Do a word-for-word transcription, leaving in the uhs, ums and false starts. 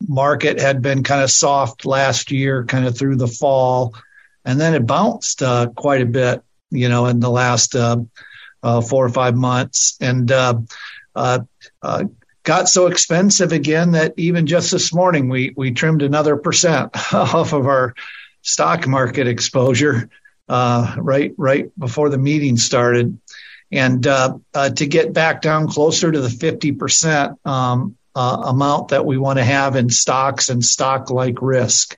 market had been kind of soft last year, kind of through the fall, and then it bounced uh, quite a bit, you know, in the last uh, uh, four or five months, and uh, uh, uh, got so expensive again that even just this morning we we trimmed another percent off of our stock market exposure uh, right right before the meeting started, and uh, uh, to get back down closer to the fifty percent um, uh, amount that we want to have in stocks and stock-like risk.